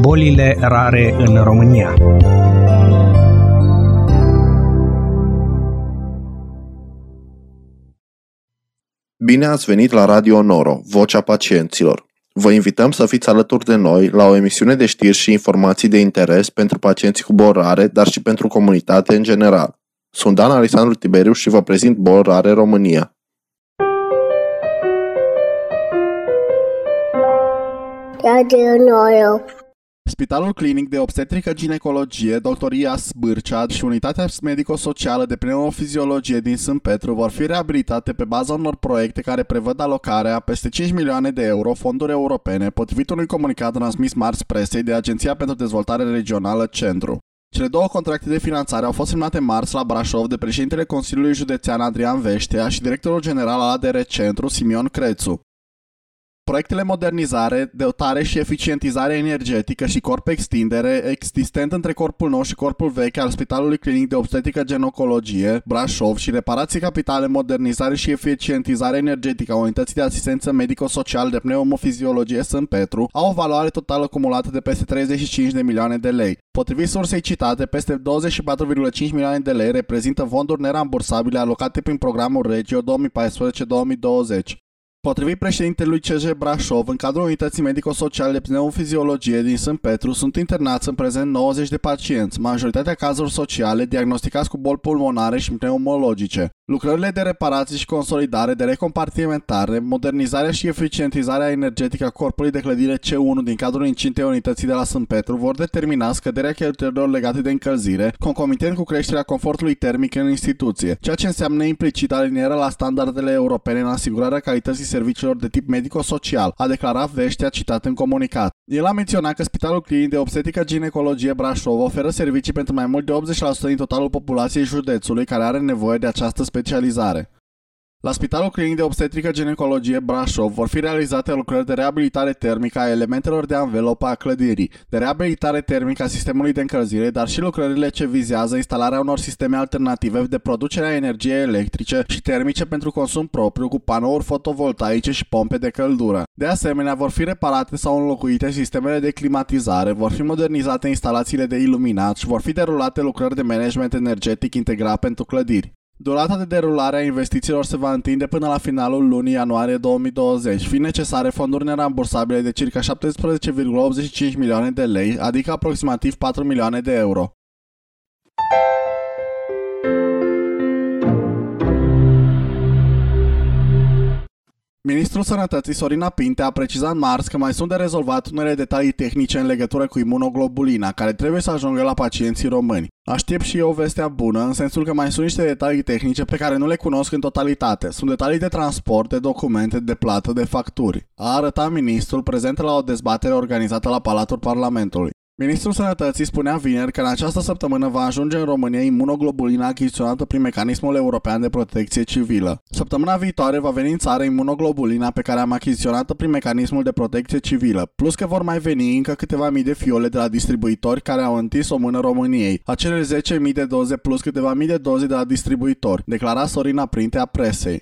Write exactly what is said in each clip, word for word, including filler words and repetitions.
bolile rare în România. Bine ați venit la Radio Noro, Vocea Pacienților. Vă invităm să fiți alături de noi la o emisiune de știri și informații de interes pentru pacienții cu boli rare, dar și pentru comunitate în general. Sunt Dan Alexandru Tiberiu și vă prezint Boli Rare România. Radio Noro. Spitalul Clinic de Obstetrică Ginecologie, doctor Ias Bârcea și Unitatea Medico-Socială de Pneumofiziologie din Sâmpetru vor fi reabilitate pe baza unor proiecte care prevăd alocarea peste cinci milioane de euro fonduri europene, potrivit unui comunicat transmis marți presei de Agenția pentru Dezvoltare Regională Centru. Cele două contracte de finanțare au fost semnate marți la Brașov de președintele Consiliului Județean Adrian Veștea și directorul general al A D R Centru Simion Crețu. Proiectele modernizare, dotare și eficientizare energetică și corp extindere existent între corpul nou și corpul vechi al Spitalului Clinic de Obstetrică Ginecologie Brașov și reparații capitale, modernizare și eficientizare energetică a Unității de Asistență Medico-Social de Pneumofiziologie Sâmpetru au o valoare totală acumulată de peste treizeci și cinci de milioane de lei. Potrivit sursei citate, peste douăzeci și patru virgulă cinci milioane de lei reprezintă fonduri nerambursabile alocate prin programul Regio două mii paisprezece două mii douăzeci. Potrivit președintelui C J Brașov, în cadrul Unității Medico-Sociale de Pneumofiziologie din Sâmpetru sunt internați în prezent nouăzeci de pacienți, majoritatea cazuri sociale diagnosticați cu boli pulmonare și pneumologice. Lucrările de reparații și consolidare, de recompartimentare, modernizarea și eficientizarea energetică a corpului de clădire C unu din cadrul incintei unității de la Sâmpetru vor determina scăderea cheltuielilor legate de încălzire, concomitent cu creșterea confortului termic în instituție, ceea ce înseamnă implicit alinierea la standardele europene în asigurarea calității serviciilor de tip medico-social, a declarat Veștea citat în comunicat. El a menționat că Spitalul Clinic de Obstetrică Ginecologie Brașov oferă servicii pentru mai mult de optzeci la sută din totalul populației județului care are nevoie de această specializare. La Spitalul Clinic de Obstetrică Ginecologie Brașov vor fi realizate lucrări de reabilitare termică a elementelor de anvelopă a clădirii, de reabilitare termică a sistemului de încălzire, dar și lucrările ce vizează instalarea unor sisteme alternative de producere a energiei electrice și termice pentru consum propriu cu panouri fotovoltaice și pompe de căldură. De asemenea, vor fi reparate sau înlocuite sistemele de climatizare, vor fi modernizate instalațiile de iluminat și vor fi derulate lucrări de management energetic integrat pentru clădiri. Durata de derulare a investițiilor se va întinde până la finalul lunii ianuarie două mii douăzeci, fiind necesare fonduri nerambursabile de circa șaptesprezece virgulă optzeci și cinci milioane de lei, adică aproximativ patru milioane de euro. Ministrul Sănătății Sorina Pinte a precizat marți că mai sunt de rezolvat unele detalii tehnice în legătură cu imunoglobulina, care trebuie să ajungă la pacienții români. Aștept și eu vestea bună, în sensul că mai sunt niște detalii tehnice pe care nu le cunosc în totalitate. Sunt detalii de transport, de documente, de plată, de facturi. A arătat ministrul prezent la o dezbatere organizată la Palatul Parlamentului. Ministrul Sănătății spunea vineri că în această săptămână va ajunge în România imunoglobulina achiziționată prin Mecanismul European de Protecție Civilă. Săptămâna viitoare va veni în țară imunoglobulina pe care am achiziționat-o prin Mecanismul de Protecție Civilă, plus că vor mai veni încă câteva mii de fiole de la distribuitori care au întins o mână României, acele zece mii de doze plus câteva mii de doze de la distribuitori, declara Sorina Pinte a presei.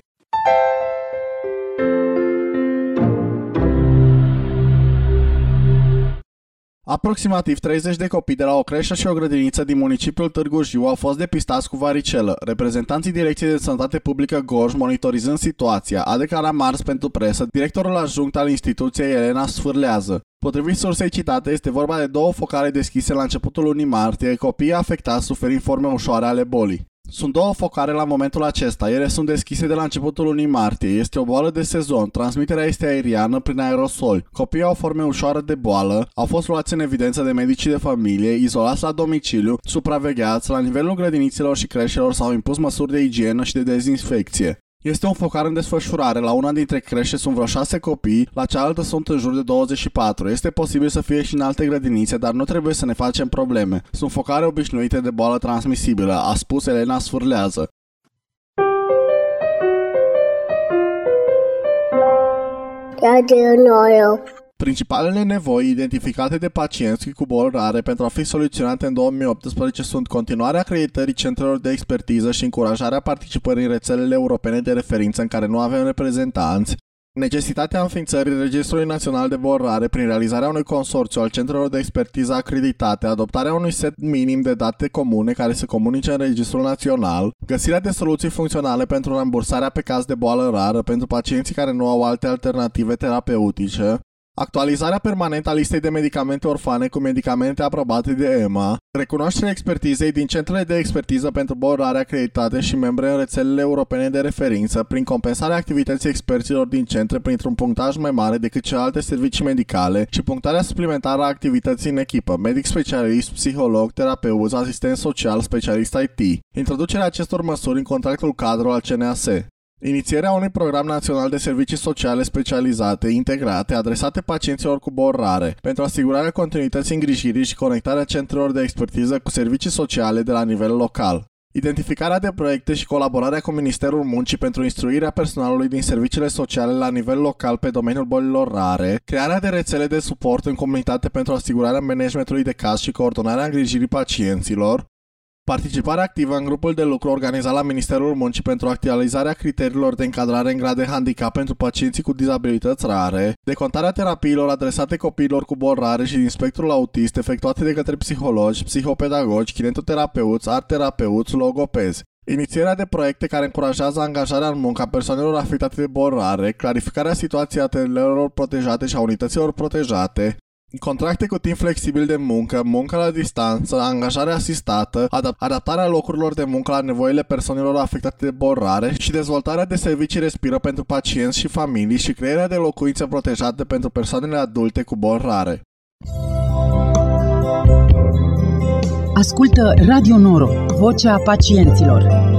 Aproximativ treizeci de copii de la o creșă și o grădiniță din municipiul Târgu Jiu au fost depistați cu varicelă. Reprezentanții Direcției de Sănătate Publică Gorj, monitorizând situația, a declarat marți pentru presă directorul adjunct al instituției Elena Sfârlează. Potrivit sursei citate, este vorba de două focare deschise la începutul lunii martie, copiii afectați suferind forme ușoare ale bolii. Sunt două focare la momentul acesta, ele sunt deschise de la începutul lunii martie, este o boală de sezon, transmiterea este aeriană prin aerosol. Copiii au forme ușoare de boală, au fost luați în evidență de medicii de familie, izolați la domiciliu, supravegheați, la nivelul grădinițelor și creșelor s-au impus măsuri de igienă și de dezinfecție. Este un focar în desfășurare, la una dintre crește sunt vreo șase copii, la cealaltă sunt în jur de douăzeci și patru. Este posibil să fie și în alte grădinițe, dar nu trebuie să ne facem probleme. Sunt focare obișnuite de boală transmisibilă, a spus Elena Sfârlează. Principalele nevoi identificate de pacienți cu boli rare pentru a fi soluționate în două mii optsprezece sunt continuarea acreditării centrelor de expertiză și încurajarea participării în rețelele europene de referință în care nu avem reprezentanți, Necesitatea înființării Registrului Național de Boli Rare prin realizarea unui consorțiu al centrelor de expertiză acreditate, adoptarea unui set minim de date comune care se comunice în Registrul Național, găsirea de soluții funcționale pentru rambursarea pe caz de boală rară pentru pacienții care nu au alte alternative terapeutice, actualizarea permanentă a listei de medicamente orfane cu medicamente aprobate de E M A, recunoașterea expertizei din centrele de expertiză pentru boli rare acreditate și membre în rețelele europene de referință prin compensarea activității experților din centre printr-un punctaj mai mare decât celelalte servicii medicale și punctarea suplimentară a activității în echipă, medic specialist, psiholog, terapeut, asistent social, specialist I T. Introducerea acestor măsuri în contractul cadru al C N A S. Inițierea unui program național de servicii sociale specializate, integrate, adresate pacienților cu boli rare, pentru asigurarea continuității îngrijirii și conectarea centrelor de expertiză cu servicii sociale de la nivel local. Identificarea de proiecte și colaborarea cu Ministerul Muncii pentru instruirea personalului din serviciile sociale la nivel local pe domeniul bolilor rare, crearea de rețele de suport în comunitate pentru asigurarea managementului de caz și coordonarea îngrijirii pacienților, participarea activă în grupul de lucru organizat la Ministerul Muncii pentru actualizarea criteriilor de încadrare în grad de handicap pentru pacienții cu dizabilități rare, decontarea terapiilor adresate copiilor cu boli rare și din spectrul autist efectuate de către psihologi, psihopedagogi, kinetoterapeuți, art-terapeuți, logopezi. Inițierea de proiecte care încurajează angajarea în muncă a persoanelor afectate de boli rare, clarificarea situației atelierelor protejate și a unităților protejate, contracte cu timp flexibil de muncă, muncă la distanță, angajare asistată, adap- adaptarea locurilor de muncă la nevoile persoanelor afectate de boli rare și dezvoltarea de servicii respiră pentru pacienți și familii și crearea de locuințe protejate pentru persoanele adulte cu boli rare. Ascultă Radio Noro, vocea pacienților.